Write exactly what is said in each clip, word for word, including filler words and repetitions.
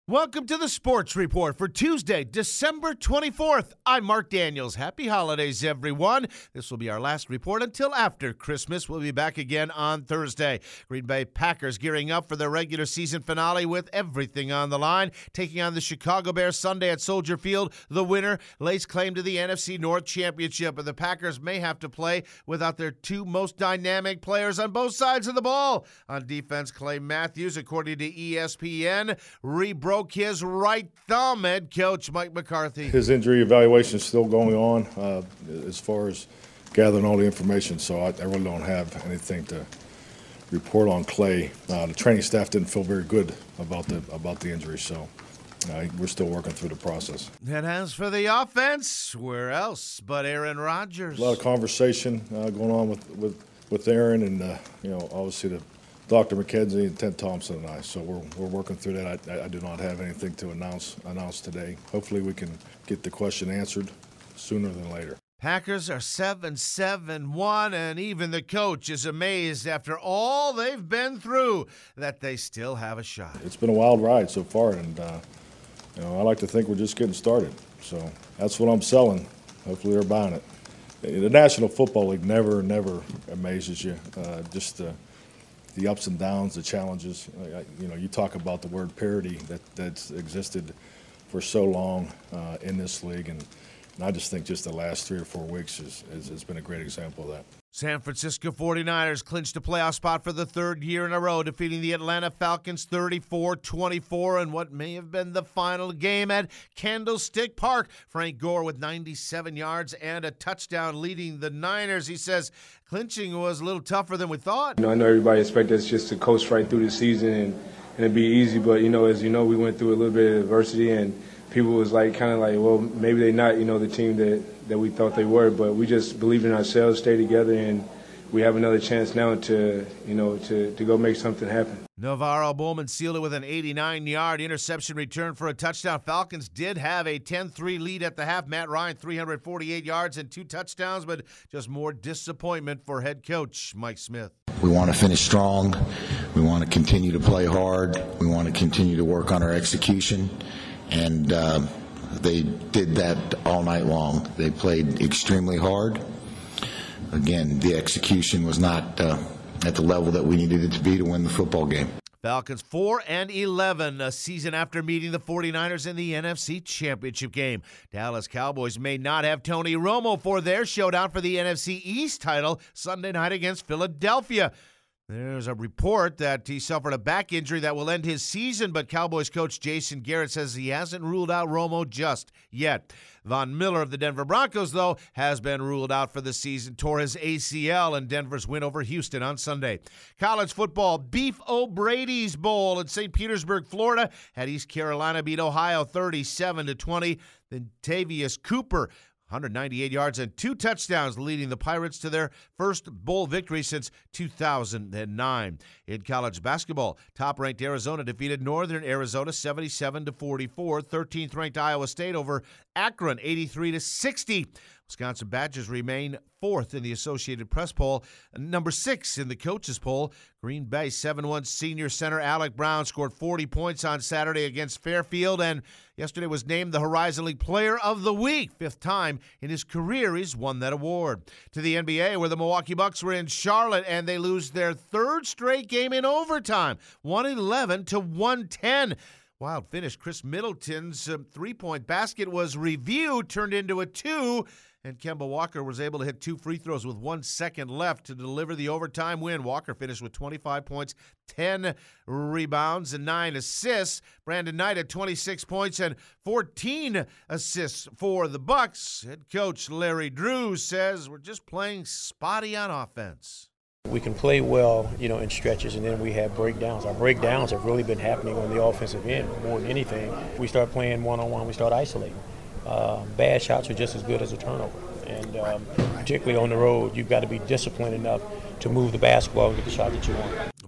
Welcome to the Sports Report for Tuesday, December twenty-fourth. I'm Mark Daniels. Happy holidays, everyone. This will be our last report until after Christmas. We'll be back again on Thursday. Green Bay Packers gearing up for their regular season finale with everything on the line. Taking on the Chicago Bears Sunday at Soldier Field. The winner lays claim to the N F C North Championship, and the Packers may have to play without their two most dynamic players on both sides of the ball. On defense, Clay Matthews, according to E S P N, rebroke his right thumb. Head coach Mike McCarthy. His injury evaluation is still going on uh, as far as gathering all the information, so I, I really don't have anything to report on Clay. Uh, the training staff didn't feel very good about the about the injury, so uh, we're still working through the process. And as for the offense, where else but Aaron Rodgers? A lot of conversation uh, going on with, with, with Aaron and, uh, you know, obviously the Doctor McKenzie and Ted Thompson and I. So we're we're working through that. I, I do not have anything to announce announce today. Hopefully we can get the question answered sooner than later. Packers are seven seven one, and even the coach is amazed after all they've been through that they still have a shot. It's been a wild ride so far, and uh, you know I like to think we're just getting started. So that's what I'm selling. Hopefully they're buying it. The National Football League never, never amazes you. Uh, just uh, the ups and downs, the challenges. You know, you talk about the word parity that, that's existed for so long uh, in this league, and, and I just think just the last three or four weeks is, is, has been a great example of that. San Francisco forty-niners clinched a playoff spot for the third year in a row, defeating the Atlanta Falcons thirty-four twenty-four in what may have been the final game at Candlestick Park. Frank Gore with ninety-seven yards and a touchdown leading the Niners. He says clinching was a little tougher than we thought. You know, I know everybody expected us just to coast right through the season and, and it'd be easy, but, you know, as you know, we went through a little bit of adversity and people was like kind of like, well, maybe they're not, you know, the team that, that we thought they were, but we just believed in ourselves, stayed together, and we have another chance now to, you know, to, to go make something happen. Navarro Bowman sealed it with an eighty-nine-yard interception return for a touchdown. Falcons did have a ten three lead at the half. Matt Ryan, three hundred forty-eight yards and two touchdowns, but just more disappointment for head coach Mike Smith. We want to finish strong. We want to continue to play hard. We want to continue to work on our execution. And uh, they did that all night long. They played extremely hard. Again, the execution was not uh, at the level that we needed it to be to win the football game. Falcons four and eleven, a season after meeting the forty-niners in the N F C Championship game. Dallas Cowboys may not have Tony Romo for their showdown for the N F C East title Sunday night against Philadelphia. There's a report that he suffered a back injury that will end his season, but Cowboys coach Jason Garrett says he hasn't ruled out Romo just yet. Von Miller of the Denver Broncos, though, has been ruled out for the season, tore his A C L in Denver's win over Houston on Sunday. College football, Beef O'Brady's Bowl in Saint Petersburg, Florida, had East Carolina beat Ohio thirty-seven to twenty. Then Tavius Cooper, one hundred ninety-eight yards and two touchdowns, leading the Pirates to their first bowl victory since two thousand nine. In college basketball, top-ranked Arizona defeated Northern Arizona seventy-seven to forty-four. thirteenth-ranked Iowa State over Akron eighty-three to sixty. Wisconsin Badgers remain fourth in the Associated Press poll, number six in the coaches poll. Green Bay seven one senior center Alec Brown scored forty points on Saturday against Fairfield, and yesterday was named the Horizon League Player of the Week. Fifth time in his career he's won that award. To the N B A, where the Milwaukee Bucks were in Charlotte, and they lose their third straight game in overtime, one eleven to one ten. Wild finish. Chris Middleton's uh, three-point basket was reviewed, turned into a two, and Kemba Walker was able to hit two free throws with one second left to deliver the overtime win. Walker finished with twenty-five points, ten rebounds, and nine assists. Brandon Knight had twenty-six points and fourteen assists for the Bucks. Head coach Larry Drew says we're just playing spotty on offense. We can play well, you know, in stretches, and then we have breakdowns. Our breakdowns have really been happening on the offensive end more than anything. We start playing one-on-one, we start isolating. Uh, bad shots are just as good as a turnover. And um, particularly on the road, you've got to be disciplined enough to move the basketball and get the shot that you want.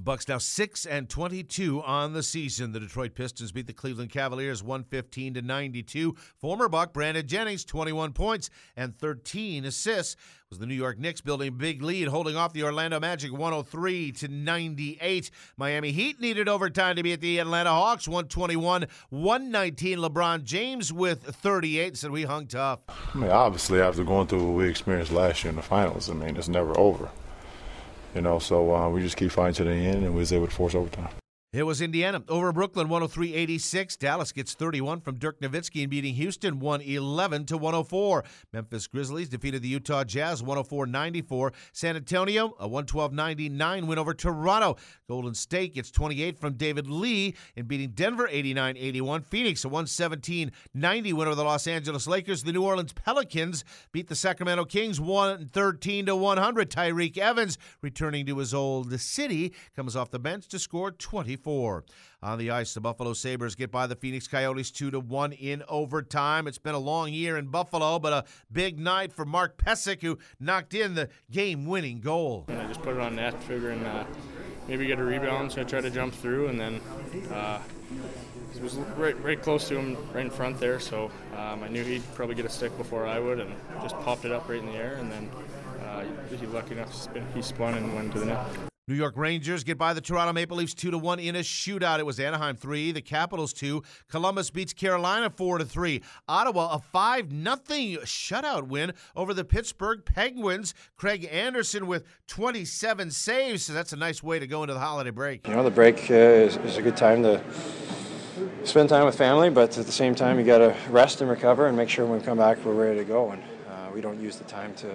Bucks now six and twenty-two on the season. The Detroit Pistons beat the Cleveland Cavaliers one fifteen to ninety-two. Former Buck Brandon Jennings, twenty-one points and thirteen assists. Was the New York Knicks building a big lead, holding off the Orlando Magic one oh three to ninety-eight. Miami Heat needed overtime to beat the Atlanta Hawks one twenty-one to one nineteen. LeBron James with thirty-eight said we hung tough. I mean, obviously, after going through what we experienced last year in the finals, I mean, it's never over. You know, so uh, we just keep fighting to the end, and we was able to force overtime. It was Indiana over Brooklyn one oh three eighty-six. Dallas gets thirty-one from Dirk Nowitzki and beating Houston one eleven to one oh four. Memphis Grizzlies defeated the Utah Jazz one oh four ninety-four. San Antonio a one twelve ninety-nine win over Toronto. Golden State gets twenty-eight from David Lee in beating Denver eighty-nine eighty-one. Phoenix a one seventeen ninety win over the Los Angeles Lakers. The New Orleans Pelicans beat the Sacramento Kings one thirteen to one hundred. Tyreek Evans, returning to his old city, comes off the bench to score twenty-four. On the ice, the Buffalo Sabres get by the Phoenix Coyotes two to one in overtime. It's been a long year in Buffalo, but a big night for Mark Pysyk, who knocked in the game-winning goal. And I just put it on net, figuring uh, maybe get a rebound, so I tried to jump through, and then uh, it was right, right close to him, right in front there, so um, I knew he'd probably get a stick before I would, and just popped it up right in the air, and then uh, he, he lucky enough to spin, he spun and went to the net. New York Rangers get by the Toronto Maple Leafs two to one in a shootout. It was Anaheim three, the Capitals two. Columbus beats Carolina four to three. Ottawa a five nothing shutout win over the Pittsburgh Penguins. Craig Anderson with twenty-seven saves, so that's a nice way to go into the holiday break. You know, the break uh, is, is a good time to spend time with family, but at the same time you got to rest and recover and make sure when we come back we're ready to go, and uh, we don't use the time to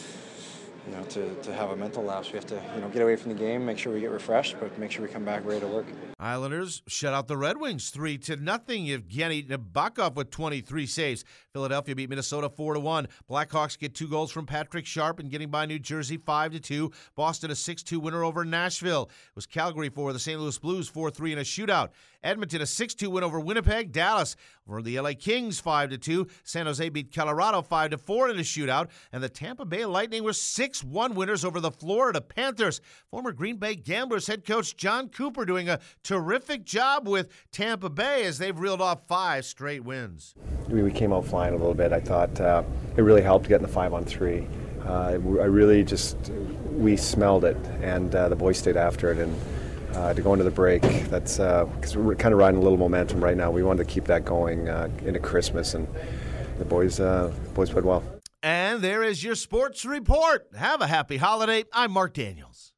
You know, to, to have a mental lapse. We have to, you know, get away from the game, make sure we get refreshed, but make sure we come back ready to work. Islanders shut out the Red Wings three to nothing. Evgeny Nabokov with twenty-three saves. Philadelphia beat Minnesota four to one. Blackhawks get two goals from Patrick Sharp and getting by New Jersey five to two. Boston a six two winner over Nashville. It was Calgary for the Saint Louis Blues four three in a shootout. Edmonton a six two win over Winnipeg. Dallas over the L A Kings five to two. San Jose beat Colorado five to four in a shootout. And the Tampa Bay Lightning were six one winners over the Florida Panthers. Former Green Bay Gamblers head coach John Cooper doing a terrific job with Tampa Bay as they've reeled off five straight wins. We came out flying a little bit. I thought uh, it really helped getting the five on three. Uh, I really just, we smelled it, and uh, the boys stayed after it. And uh, to go into the break, that's because uh, we're kind of riding a little momentum right now. We wanted to keep that going uh, into Christmas, and the boys, uh, boys played well. And there is your sports report. Have a happy holiday. I'm Mark Daniels.